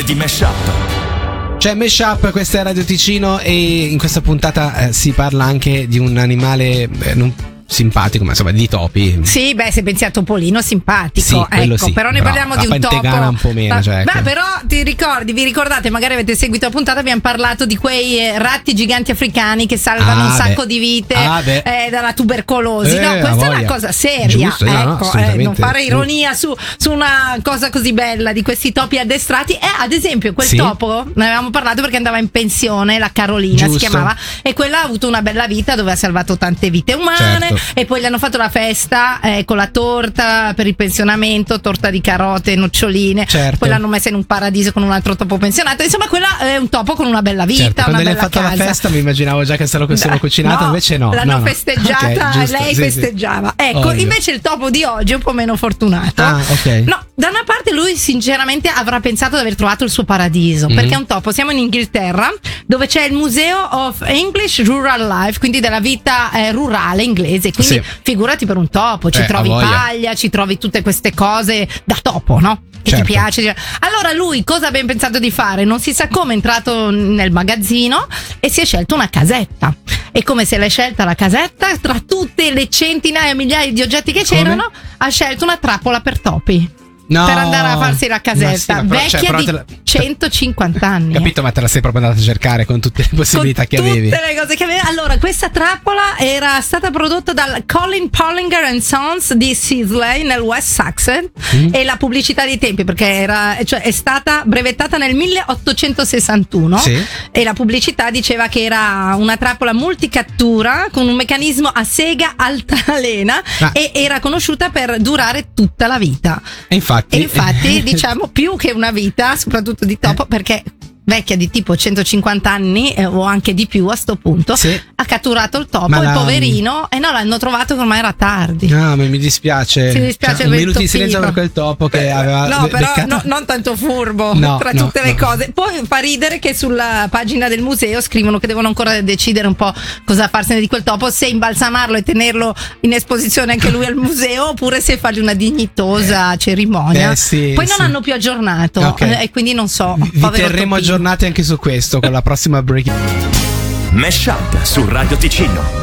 di Mashup. C'è Mashup, questa è Radio Ticino e in questa puntata si parla anche di un animale non simpatico, ma insomma di topi. Sì, beh, se pensi a Topolino simpatico, sì, ecco, sì, però ne parliamo di un topo. Un po' meno, cioè, beh, però vi ricordate, magari avete seguito la puntata, abbiamo parlato di quei ratti giganti africani che salvano un sacco di vite dalla tubercolosi. No, questa è una cosa seria. Giusto, ecco, non fare ironia su una cosa così bella di questi topi addestrati. E ad esempio quel topo, ne avevamo parlato perché andava in pensione, la Carolina si chiamava, e quella ha avuto una bella vita dove ha salvato tante vite umane. Certo. E poi gli hanno fatto la festa con la torta per il pensionamento, torta di carote, noccioline. Certo. Poi l'hanno messa in un paradiso con un altro topo pensionato. Insomma, quella è un topo con una bella vita. Certo, quando una le bella ha fatto casa. la festa mi immaginavo già che se lo cucinato, invece no. L'hanno festeggiata, okay, giusto, lei festeggiava. Ecco, ovvio. Invece il topo di oggi è un po' meno fortunato. Okay. No, da una parte lui sinceramente avrà pensato di aver trovato il suo paradiso, perché è un topo. Siamo in Inghilterra, dove c'è il Museo of English Rural Life, quindi della vita rurale inglese, quindi figurati per un topo, ci trovi paglia, ci trovi tutte queste cose da topo, no? Che ti piace. Allora lui cosa ha ben pensato di fare? Non si sa come è entrato nel magazzino e si è scelto una casetta. E come se l'è scelta la casetta, tra tutte le centinaia, migliaia di oggetti che c'erano, ha scelto una trappola per topi. No. Per andare a farsi la casetta, vecchia di 150 anni. Capito, ma te la sei proprio andata a cercare con tutte le possibilità che avevi. Tutte le cose che avevi. Allora, questa trappola era stata prodotta dal Colin Pollinger and Sons di Sisley nel West Sussex e la pubblicità dei tempi, perché è stata brevettata nel 1861 e la pubblicità diceva che era una trappola multicattura con un meccanismo a sega altalena e era conosciuta per durare tutta la vita. E infatti diciamo più che una vita, soprattutto di topo, perché vecchia di tipo 150 anni o anche di più a sto punto, ha catturato il topo, il poverino, e l'hanno trovato che ormai era tardi. No, ma mi dispiace. Ti dispiace un minuto di silenzio per quel topo che aveva però non tanto furbo tra tutte le cose. Poi fa ridere che sulla pagina del museo scrivono che devono ancora decidere un po' cosa farsene di quel topo, se imbalsamarlo e tenerlo in esposizione anche lui al museo, oppure se fargli una dignitosa cerimonia. Poi non hanno più aggiornato, e quindi non so. Vi terremo aggiornati anche su questo con la prossima break. Mashup su Radio Ticino.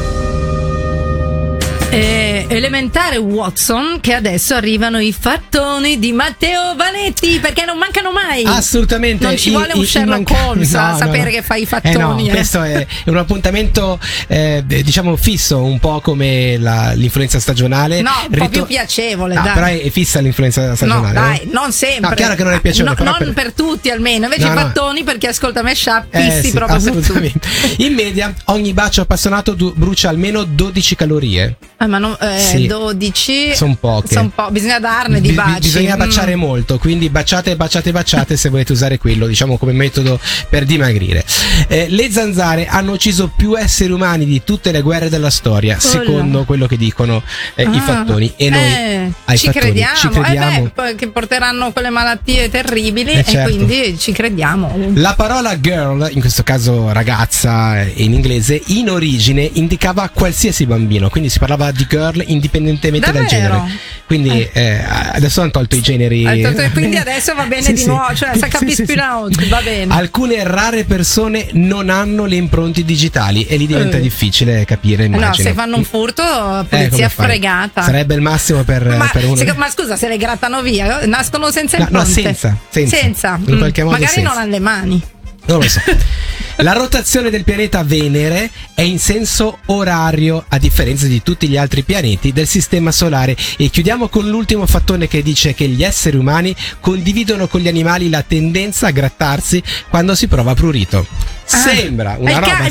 Elementare Watson, che adesso arrivano i fattoni di Matteo Vanetti, perché non mancano mai. Assolutamente. Non ci vuole un Sherlock Holmes a sapere che fai i fattoni. Questo è un appuntamento diciamo fisso, un po' come l'influenza stagionale. No, un po' più piacevole, dai. Però è fissa l'influenza stagionale. No, dai, non sempre. No, chiaro che non è piacevole, non per tutti almeno. Invece i fattoni, per chi ascolta Mashup, fissi proprio. Assolutamente. In media ogni bacio appassionato brucia almeno 12 calorie. Ma 12 sono poche. Bisogna darne di baci. Bisogna baciare molto, quindi baciate se volete usare quello, diciamo, come metodo per dimagrire. Le zanzare hanno ucciso più esseri umani di tutte le guerre della storia, secondo quello che dicono i fattoni. E noi ci crediamo. Che porteranno quelle malattie terribili, e quindi ci crediamo. La parola girl, in questo caso ragazza in inglese, in origine indicava qualsiasi bambino, quindi si parlava di girl indipendentemente dal genere. Quindi adesso hanno tolto i generi. Quindi adesso va bene di nuovo, cioè se capisci più va bene. Alcune rare persone non hanno le impronte digitali e lì diventa difficile capire, immagino. No, se fanno un furto, polizia fregata. Sarebbe il massimo per uno. Ma scusa, se le grattano via, nascono senza impronte. No, senza. In qualche modo magari non hanno le mani. Non lo so. La rotazione del pianeta Venere è in senso orario, a differenza di tutti gli altri pianeti del sistema solare. E chiudiamo con l'ultimo fattone che dice che gli esseri umani condividono con gli animali la tendenza a grattarsi quando si prova prurito. Sembra una roba.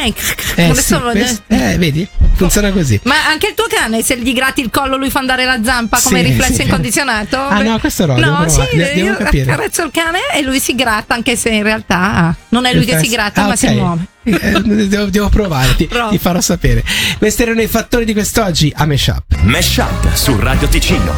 Vedi? Funziona così. Ma anche il tuo cane, se gli gratti il collo, lui fa andare la zampa come riflesso incondizionato? No, questo no. Devo capire. Accarezzo il cane e lui si gratta, anche se in realtà non è lui che si gratta, ma si muove. Devo provare, ti farò sapere. Questi erano i fattori di quest'oggi a Mashup. Mashup su Radio Ticino.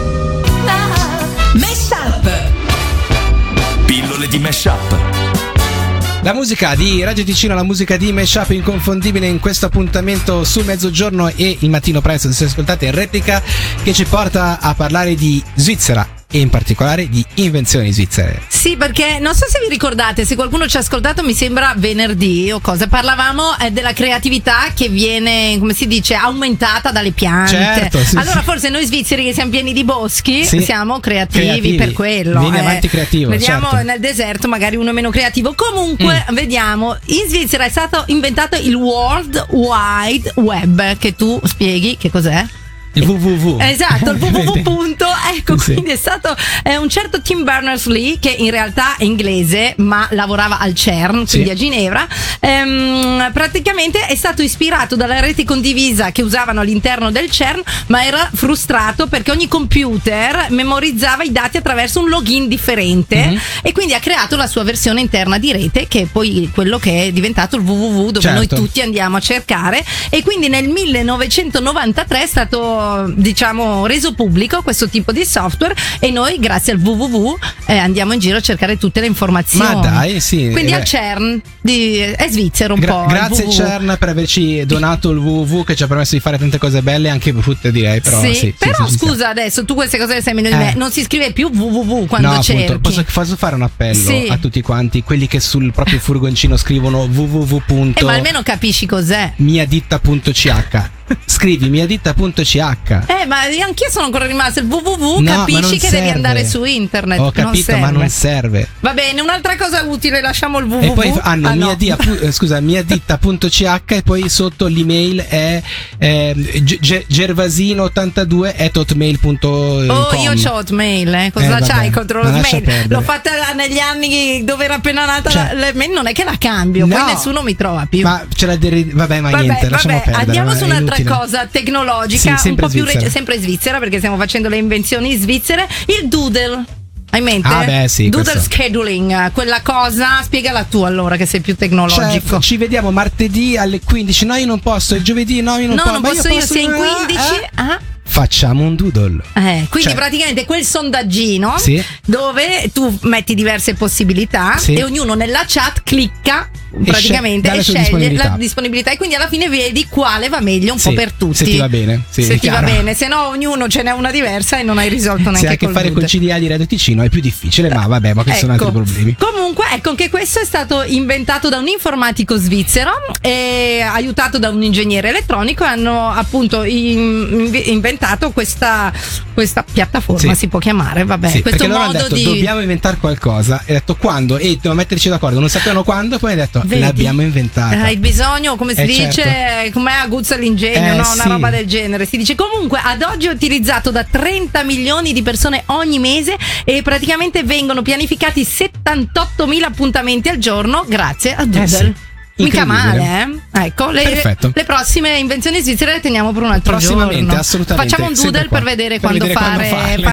Mashup. Pillole di Mashup. La musica di Radio Ticino, la musica di Mashup inconfondibile in questo appuntamento su Mezzogiorno e il mattino presto, se ascoltate in replica, che ci porta a parlare di Svizzera. e in particolare di invenzioni svizzere. Sì, perché non so se vi ricordate, se qualcuno ci ha ascoltato, mi sembra venerdì o cosa, parlavamo della creatività che viene, come si dice, aumentata dalle piante. Certo, sì, allora sì. forse noi svizzeri che siamo pieni di boschi Sì. siamo creativi per quello. Vieni avanti creativo. Vediamo certo. nel deserto magari uno meno creativo. Comunque vediamo, in Svizzera è stato inventato il World Wide Web, che tu spieghi che cos'è? Il www. Esatto, il www. Ecco, Sì. quindi è stato un certo Tim Berners-Lee, che in realtà è inglese ma lavorava al CERN, quindi Sì. a Ginevra. Praticamente è stato ispirato dalla rete condivisa che usavano all'interno del CERN, ma era frustrato perché ogni computer memorizzava i dati attraverso un login differente e quindi ha creato la sua versione interna di rete, che è poi quello che è diventato il www, dove Certo. noi tutti andiamo a cercare. E quindi nel 1993 è stato, diciamo, reso pubblico questo tipo di software, e noi grazie al www andiamo in giro a cercare tutte le informazioni. Ma dai, sì. Quindi al CERN è svizzero un po'. Grazie il www. CERN per averci donato il www, che ci ha permesso di fare tante cose belle, anche brutte direi, però sì, però sì, scusa, adesso tu queste cose le sai meglio di me, non si scrive più www quando no, cerchi. appunto, posso fare un appello Sì. a tutti quanti quelli che sul proprio furgoncino scrivono www. Ma almeno capisci cos'è. miaditta.ch. Scrivi miaditta.ch. Ma anch'io sono ancora rimasta il www, No, ma non capisci che devi serve. andare su internet. Ho capito, ma non serve. Va bene, un'altra cosa utile, lasciamo il www. E poi hanno no. miaditta.ch e poi sotto l'email è gervasino82@hotmail.com. Oh, io c'ho Hotmail, cosa vabbè, c'hai contro ma lo lascia Hotmail? perdere. L'ho fatta negli anni dove era appena nata Cioè, la mail, non è che la cambio, no. poi nessuno mi trova più. Ma c'è la vabbè, ma niente, lasciamo perdere. Andiamo ma su è un'altra inutile. cosa tecnologica, Sì, un sempre po' più svizzera. sempre svizzera, perché stiamo facendo le invenzioni svizzere. Il doodle. Hai in mente? Ah, beh, sì, Doodle questo. scheduling, quella cosa, spiegala tu allora che sei più tecnologico. Cioè, ci vediamo martedì alle 15. No, io non posso. Il giovedì, no, io non No, posso. non Ma posso io, sei in 15. Facciamo un doodle. Quindi Cioè- praticamente quel sondaggino Sì. dove tu metti diverse possibilità Sì. e ognuno nella chat clicca praticamente dà e la sua sceglie disponibilità. la disponibilità, e quindi alla fine vedi quale va meglio un Sì, po' per tutti. se ti va bene, sì, se è ti va chiaro. bene, se no ognuno ce n'è una diversa e non hai risolto Se neanche hai a che col fare col doodle. CDA di Radio Ticino è più difficile, ma vabbè, ma questi sono altri problemi. Comunque, ecco, anche questo è stato inventato da un informatico svizzero e aiutato da un ingegnere elettronico, e hanno appunto inventato questa piattaforma, Sì. si può chiamare, vabbè, Sì, questo perché loro hanno modo detto di dobbiamo inventare qualcosa, e detto quando, e dobbiamo metterci d'accordo, non sapevano quando, poi hanno detto Vedi? l'abbiamo inventata. Hai bisogno, come si dice, certo. come aguzza l'ingegno, no? Una sì. roba del genere. Si dice comunque ad oggi è utilizzato da 30 milioni di persone ogni mese, e praticamente vengono pianificati 78.000 appuntamenti al giorno grazie a Doodle. Sì. Mica Incredibile. male, Ecco, Perfetto. le prossime invenzioni svizzere le teniamo per un altro Prossimamente, giorno. assolutamente. Facciamo un Sempre doodle qua. per vedere Per quando vedere quando fare farle.